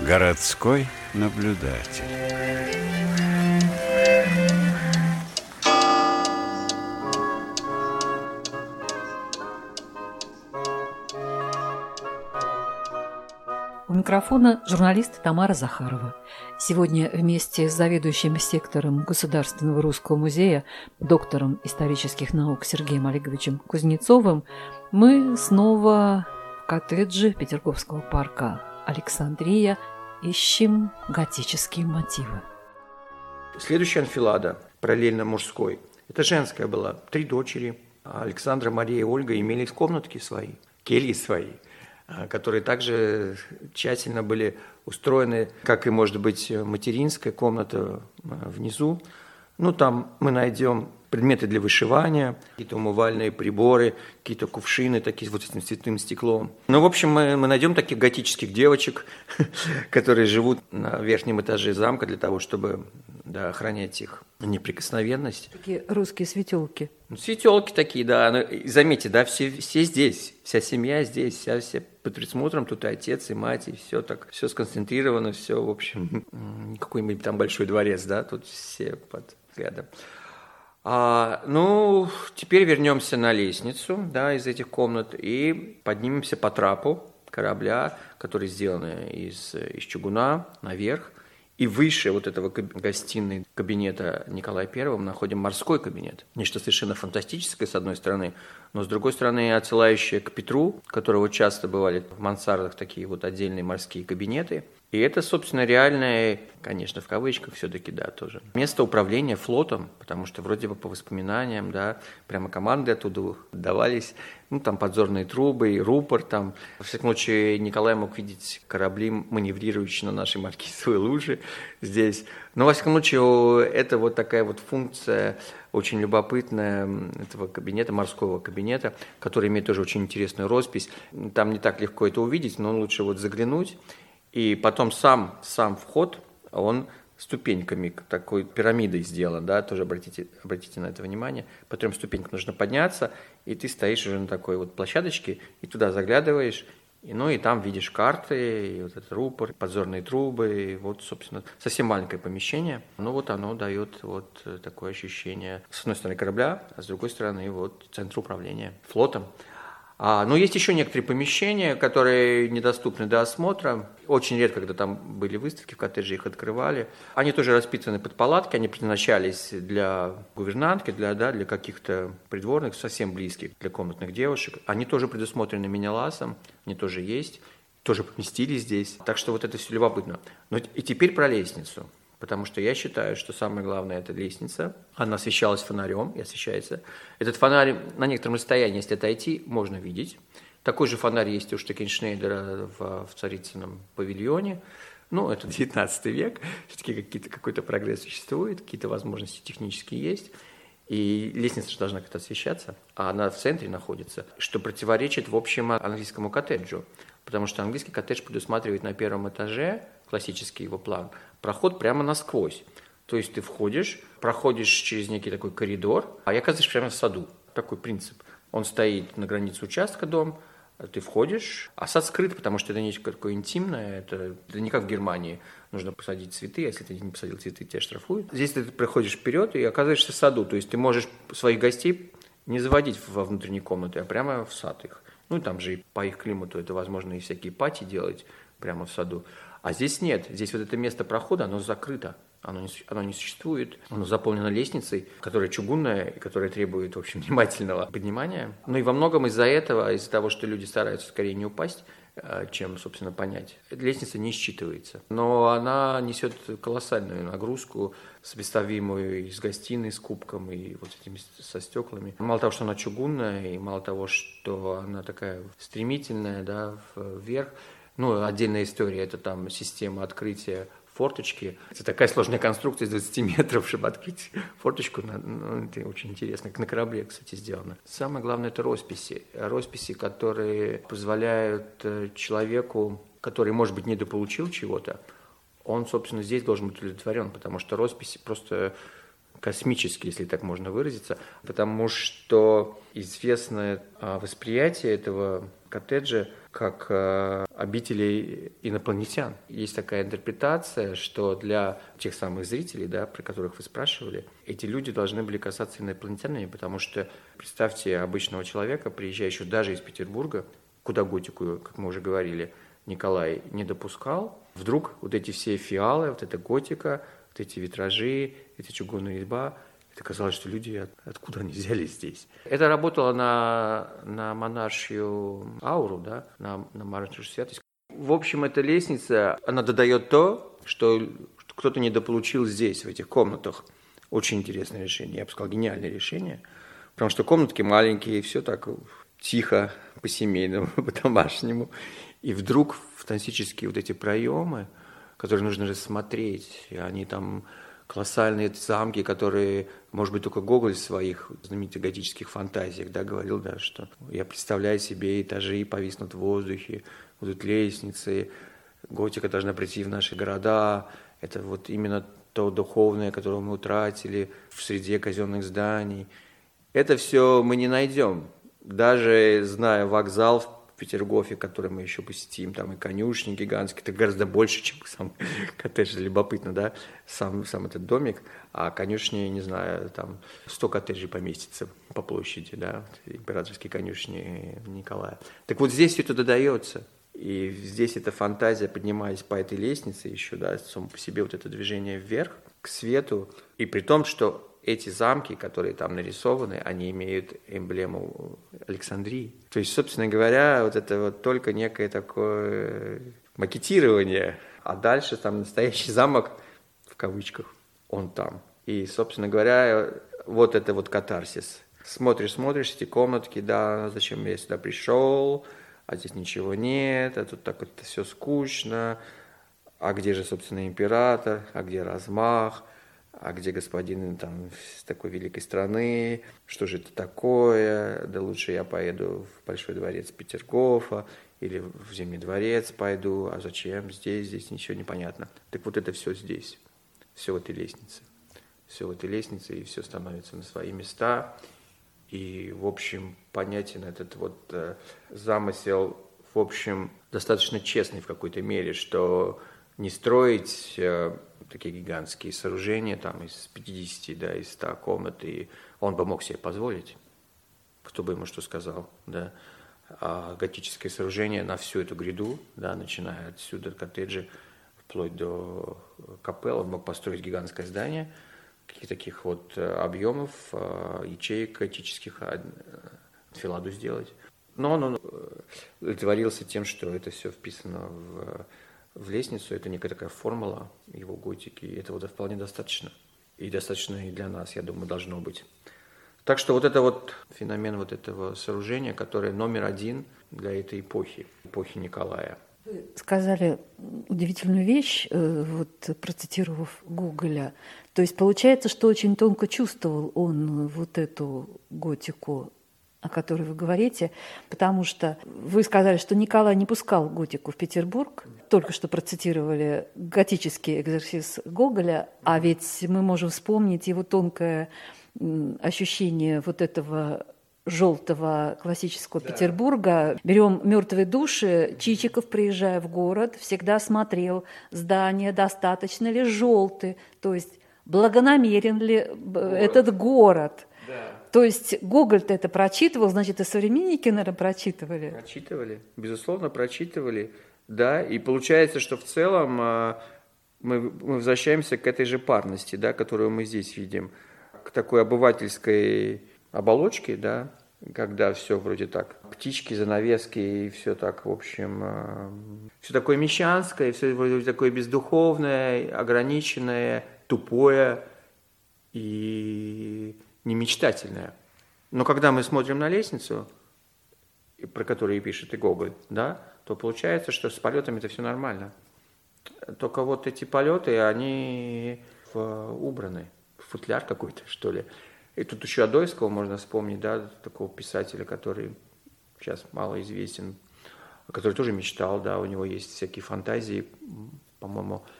Городской наблюдатель. У микрофона журналист Тамара Захарова. Сегодня вместе с заведующим сектором Государственного русского музея, доктором исторических наук Сергеем Олеговичем Кузнецовым мы снова в коттедже Петергофского парка Александрия ищем готические мотивы. Следующая анфилада, параллельно мужской, это женская была. 3 дочери, Александра, Мария и Ольга, имели комнатки свои, кельи свои, которые также тщательно были устроены, как и, может быть, материнская комната внизу. Ну, там мы найдем предметы для вышивания, какие-то умывальные приборы, какие-то кувшины такие вот с этим цветным стеклом. Ну, в общем, мы найдем таких готических девочек, которые живут на верхнем этаже замка для того, чтобы охранять их неприкосновенность. Такие русские светелки. Светелки такие, да. Ну, заметьте, да, все здесь, вся семья здесь, все под присмотром, тут и отец, и мать, и все так, все сконцентрировано, все, в общем, какой-нибудь там большой дворец, да, тут все под взглядом. Теперь вернемся на лестницу, да, из этих комнат и поднимемся по трапу корабля, который сделан из чугуна, наверх. И выше вот этого гостиной кабинета Николая I мы находим морской кабинет. Нечто совершенно фантастическое, с одной стороны, но с другой стороны отсылающее к Петру, у которого часто бывали в мансардах такие вот отдельные морские кабинеты. И это, собственно, реальное, конечно, в кавычках все-таки, да, тоже, место управления флотом, потому что вроде бы по воспоминаниям, да, прямо команды оттуда давались, там подзорные трубы, и рупор там. Во всяком случае, Николай мог видеть корабли, маневрирующие на нашей Маркизовой луже здесь. Но, во всяком случае, это вот такая вот функция очень любопытная этого кабинета, морского кабинета, который имеет тоже очень интересную роспись. Там не так легко это увидеть, но лучше вот заглянуть. И потом сам вход, он ступеньками, такой пирамидой сделан, да, тоже обратите на это внимание. По 3 ступенькам нужно подняться, и ты стоишь уже на такой вот площадочке, и туда заглядываешь, и там видишь карты, и вот этот рупор, подзорные трубы, и вот, собственно, совсем маленькое помещение. Вот оно дает вот такое ощущение, с одной стороны, корабля, а с другой стороны, вот центра управления флотом. Но есть еще некоторые помещения, которые недоступны до осмотра. Очень редко, когда там были выставки, в коттедже их открывали. Они тоже расписаны под палатки, они предназначались для гувернантки, для каких-то придворных, совсем близких, для комнатных девушек. Они тоже предусмотрены Менеласом, они тоже есть, тоже поместились здесь. Так что вот это все любопытно. И теперь про лестницу. Потому что я считаю, что самое главное – это лестница. Она освещалась фонарем и освещается. Этот фонарь на некотором расстоянии, если отойти, можно видеть. Такой же фонарь есть у Штекеншнейдера в Царицыном павильоне. Это 19 век. Все-таки какой-то прогресс существует, какие-то возможности технические есть. И лестница же должна как-то освещаться, а она в центре находится, что противоречит, в общем, английскому коттеджу. Потому что английский коттедж предусматривает на 1 этаже, классический его план, проход прямо насквозь. То есть ты входишь, проходишь через некий такой коридор, и оказываешься прямо в саду. Такой принцип. Он стоит на границе участка, дом, ты входишь, а сад скрыт, потому что это нечто такое интимное, это не как в Германии. Нужно посадить цветы, а если ты не посадил цветы, тебя штрафуют. Здесь ты проходишь вперед и оказываешься в саду. То есть ты можешь своих гостей не заводить во внутренние комнаты, а прямо в сад их. Там же и по их климату это возможно и всякие пати делать прямо в саду. А здесь нет. Здесь вот это место прохода, оно закрыто. Оно не существует. Оно заполнено лестницей, которая чугунная и которая требует, в общем, внимательного поднимания. И во многом из-за этого, из-за того, что люди стараются скорее не упасть, чем, собственно, понять. Лестница не считывается. Но она несет колоссальную нагрузку, сопоставимую и с гостиной, с кубком, и вот с этими со стеклами. Мало того, что она чугунная, и мало того, что она такая стремительная, да, вверх. Отдельная история – это там система открытия форточки. Это такая сложная конструкция из 20 метров, чтобы открыть форточку. Это очень интересно. Как на корабле, кстати, сделано. Самое главное – это росписи. Росписи, которые позволяют человеку, который, может быть, недополучил чего-то, он, собственно, здесь должен быть удовлетворен, потому что росписи просто космический, если так можно выразиться, потому что известное восприятие этого коттеджа как обители инопланетян. Есть такая интерпретация, что для тех самых зрителей, да, про которых вы спрашивали, эти люди должны были казаться инопланетянами, потому что представьте обычного человека, приезжающего даже из Петербурга, куда готику, как мы уже говорили, Николай не допускал, вдруг вот эти все фиалы, вот эта готика, вот эти витражи, эта чугунная изба, это казалось, что люди откуда они взялись здесь. Это работало на монаршью ауру, да, на монаршью святость. В общем, эта лестница, она додает то, что кто-то недополучил здесь, в этих комнатах. Очень интересное решение, я бы сказал, гениальное решение, потому что комнатки маленькие, все так тихо, по-семейному, по-домашнему. И вдруг фантастические вот эти проемы, которые нужно рассмотреть, и они там колоссальные замки, которые, может быть, только Гоголь в своих знаменитых готических фантазиях, да, говорил, да, что я представляю себе этажи повиснут в воздухе, будут лестницы, готика должна прийти в наши города, это вот именно то духовное, которое мы утратили в среде казенных зданий. Это все мы не найдем, даже зная вокзал в Петергофе, который мы еще посетим, там и конюшни гигантские, это гораздо больше, чем сам коттедж, любопытно, да, сам этот домик, а конюшни, не знаю, там 100 коттеджей поместится по площади, да, императорские конюшни Николая. Так вот здесь все это додается, и здесь эта фантазия, поднимаясь по этой лестнице еще, да, само по себе вот это движение вверх, к свету, и при том, что эти замки, которые там нарисованы, они имеют эмблему Александрии. То есть, собственно говоря, вот это вот только некое такое макетирование, а дальше там настоящий замок, в кавычках, он там. И, собственно говоря, вот это вот катарсис. Смотришь эти комнатки, да, зачем я сюда пришел, а здесь ничего нет, а тут так вот все скучно, а где же, собственно, император, а где размах, а где господин там с такой великой страны, что же это такое, да лучше я поеду в Большой дворец Петергофа или в Зимний дворец пойду, а зачем здесь ничего не понятно. Так вот это все здесь, все в этой лестнице, и все становится на свои места, и, в общем, понятен этот вот замысел, в общем, достаточно честный в какой-то мере, что не строить такие гигантские сооружения там из 50, да, из 100 комнат, и он бы мог себе позволить, кто бы ему что сказал, да, а готическое сооружение на всю эту гряду, да, начиная отсюда, коттеджи, вплоть до капелл, он мог построить гигантское здание, каких таких вот объемов, ячеек готических, филаду сделать. Но он удовлетворился тем, что это все вписано в лестницу, это некая такая формула его готики, и этого вполне достаточно. И достаточно и для нас, я думаю, должно быть. Так что вот это вот феномен вот этого сооружения, которое номер один для этой эпохи Николая. Вы сказали удивительную вещь, вот процитировав Гоголя. То есть получается, что очень тонко чувствовал он вот эту готику, о которой вы говорите, потому что вы сказали, что Николай не пускал готику в Петербург, только что процитировали готический экзерсис Гоголя, а ведь мы можем вспомнить его тонкое ощущение вот этого желтого классического Петербурга. Берем «Мертвые души», Чичиков, приезжая в город, всегда смотрел, здания достаточно ли желты, то есть благонамерен ли этот город. Да. То есть Гоголь-то это прочитывал, значит, и современники, наверное, прочитывали. Прочитывали, безусловно, прочитывали, да, и получается, что в целом мы возвращаемся к этой же парности, да, которую мы здесь видим, к такой обывательской оболочке, да, когда все вроде так, птички, занавески, и все так, в общем, все такое мещанское, все вроде такое бездуховное, ограниченное, тупое и немечтательное. Но когда мы смотрим на лестницу, про которую и пишет и Гоголь, да, то получается, что с полетами это все нормально. Только вот эти полеты, они убраны, футляр какой-то, что ли. И тут еще Адоевского можно вспомнить, да, такого писателя, который сейчас мало известен, который тоже мечтал, да, у него есть всякие фантазии, по-моему,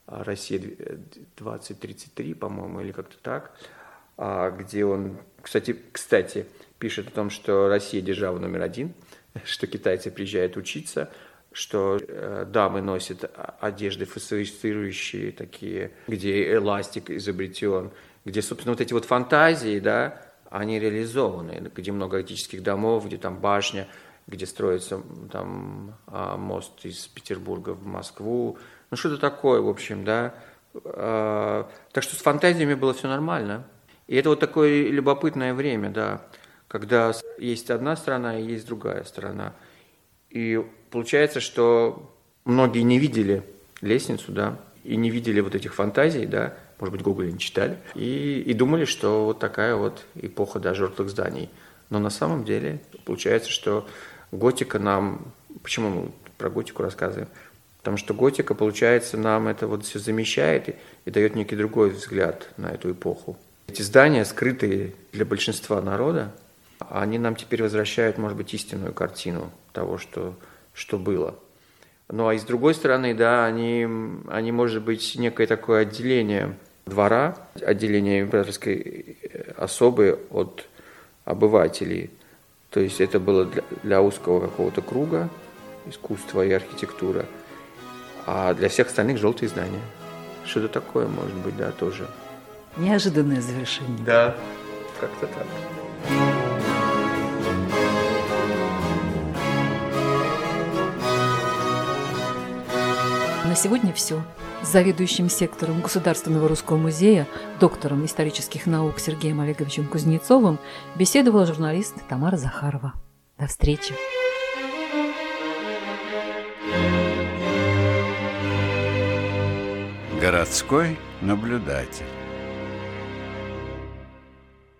«Россия 2033», по-моему, или как-то так, где он, кстати, пишет о том, что Россия держава номер один, что китайцы приезжают учиться, что дамы носят одежды фосфорицирующие такие, где эластик изобретен, где, собственно, вот эти вот фантазии, да, они реализованы, где много готических домов, где там башня, где строится там мост из Петербурга в Москву, ну что-то такое, в общем, да. Так что с фантазиями было все нормально. И это вот такое любопытное время, да, когда есть одна сторона и есть другая сторона. И получается, что многие не видели лестницу, да, и не видели вот этих фантазий, да, может быть, Гоголя не читали, и думали, что вот такая вот эпоха, да, жёртвых зданий. Но на самом деле получается, что готика нам... Почему мы про готику рассказываем? Потому что готика, получается, нам это вот все замещает и дает некий другой взгляд на эту эпоху. Эти здания, скрытые для большинства народа, они нам теперь возвращают, может быть, истинную картину того, что было. Ну, а с другой стороны, да, они, может быть, некое такое отделение двора, отделение императорской особы от обывателей. То есть это было для узкого какого-то круга искусства и архитектура, а для всех остальных желтые здания. Что-то такое, может быть, да, тоже. Неожиданное завершение. Да, как-то так. На сегодня все. С заведующим сектором Государственного русского музея, доктором исторических наук Сергеем Олеговичем Кузнецовым беседовала журналист Тамара Захарова. До встречи. Городской наблюдатель.